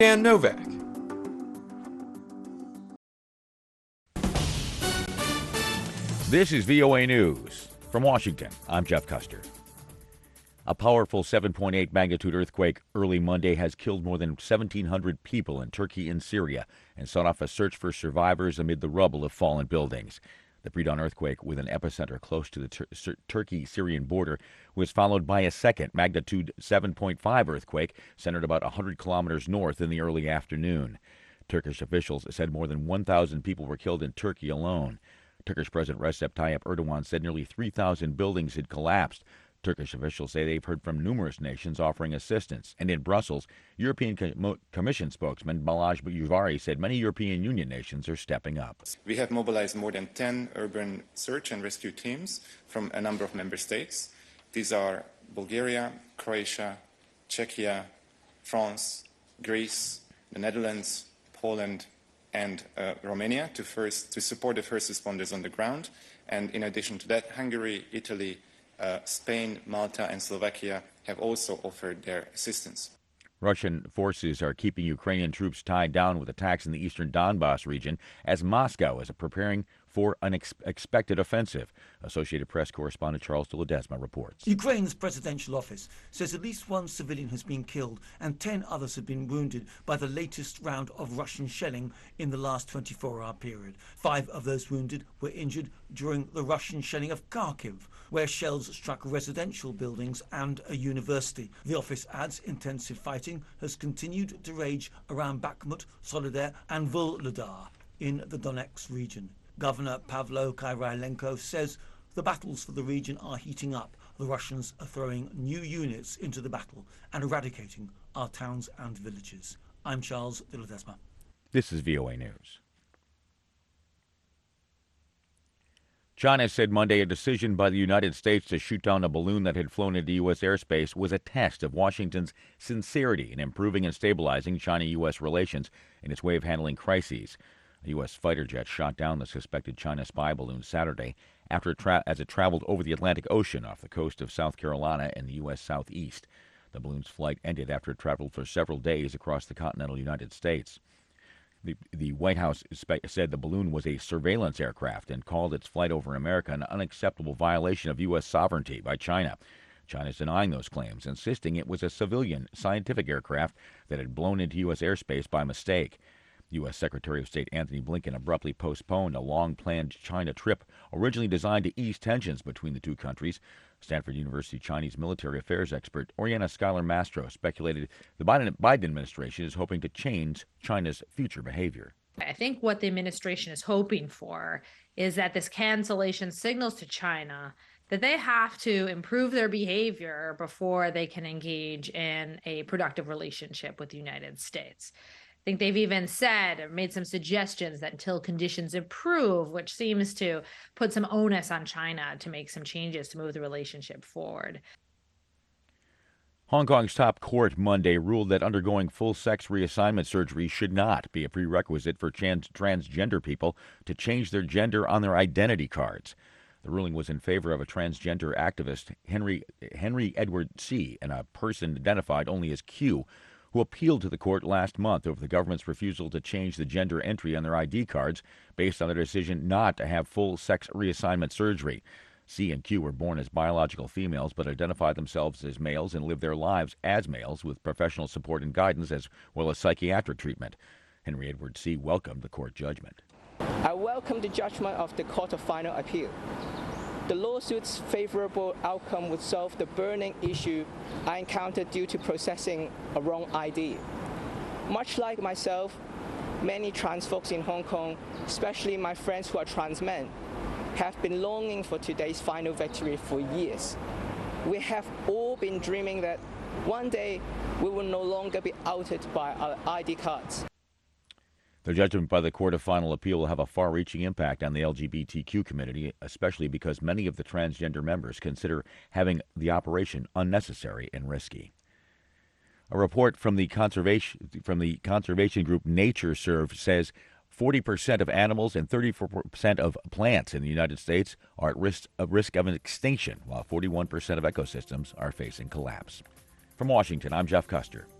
Dan Novak. This is VOA News. From Washington, I'm Jeff Custer. A powerful 7.8 magnitude earthquake early Monday has killed more than 1,700 people in Turkey and Syria and set off a search for survivors amid the rubble of fallen buildings. The pre-dawn earthquake, with an epicenter close to the Turkey-Syrian border, was followed by a second magnitude 7.5 earthquake centered about 100 kilometers north in the early afternoon. Turkish officials said more than 1,000 people were killed in Turkey alone. Turkish President Recep Tayyip Erdogan said nearly 3,000 buildings had collapsed. Turkish officials say they've heard from numerous nations offering assistance. And in Brussels, European Commission spokesman Balazs Ujvari said many European Union nations are stepping up. We have mobilized more than 10 urban search and rescue teams from a number of member states. These are Bulgaria, Croatia, Czechia, France, Greece, the Netherlands, Poland, and Romania to support the first responders on the ground. And in addition to that, Hungary, Italy, Spain, Malta, and Slovakia have also offered their assistance. Russian forces are keeping Ukrainian troops tied down with attacks in the eastern Donbas region as Moscow is preparing for an expected offensive. Associated Press correspondent Charles de Ledesma reports. Ukraine's presidential office says at least one civilian has been killed and 10 others have been wounded by the latest round of Russian shelling in the last 24-hour period. 5 of those wounded were injured during the Russian shelling of Kharkiv, where shells struck residential buildings and a university. The office adds intensive fighting has continued to rage around Bakhmut, Soledar and Vuhledar in the Donetsk region. Governor Pavlo Kyrylenko says the battles for the region are heating up. The Russians are throwing new units into the battle and eradicating our towns and villages. I'm Charles de Ledesma. This is VOA News. China said Monday a decision by the United States to shoot down a balloon that had flown into U.S. airspace was a test of Washington's sincerity in improving and stabilizing China-U.S. relations in its way of handling crises. A U.S. fighter jet shot down the suspected China spy balloon Saturday as it traveled over the Atlantic Ocean off the coast of South Carolina and the U.S. Southeast. The balloon's flight ended after it traveled for several days across the continental United States. The White House said the balloon was a surveillance aircraft and called its flight over America an unacceptable violation of U.S. sovereignty by China. China is denying those claims, insisting it was a civilian scientific aircraft that had blown into U.S. airspace by mistake. U.S. Secretary of State Antony Blinken abruptly postponed a long-planned China trip originally designed to ease tensions between the two countries. Stanford University Chinese military affairs expert Oriana Schuyler Mastro speculated the Biden administration is hoping to change China's future behavior. I think what the administration is hoping for is that this cancellation signals to China that they have to improve their behavior before they can engage in a productive relationship with the United States. I think they've even said or made some suggestions that until conditions improve, which seems to put some onus on China to make some changes to move the relationship forward. Hong Kong's top court Monday ruled that undergoing full-sex reassignment surgery should not be a prerequisite for transgender people to change their gender on their identity cards. The ruling was in favor of a transgender activist, Henry Edward C., and a person identified only as Q, who appealed to the court last month over the government's refusal to change the gender entry on their ID cards based on their decision not to have full-sex reassignment surgery. C and Q were born as biological females but identify themselves as males and live their lives as males with professional support and guidance as well as psychiatric treatment. Henry Edward C. welcomed the court judgment. I welcome the judgment of the Court of Final Appeal. The lawsuit's favorable outcome would solve the burning issue I encountered due to processing a wrong ID. Much like myself, many trans folks in Hong Kong, especially my friends who are trans men, have been longing for today's final victory for years. We have all been dreaming that one day we will no longer be outed by our ID cards. The judgment by the Court of Final Appeal will have a far-reaching impact on the LGBTQ community, especially because many of the transgender members consider having the operation unnecessary and risky. A report from the conservation group NatureServe says 40% of animals and 34% of plants in the United States are at risk of an extinction, while 41% of ecosystems are facing collapse. From Washington, I'm Jeff Custer.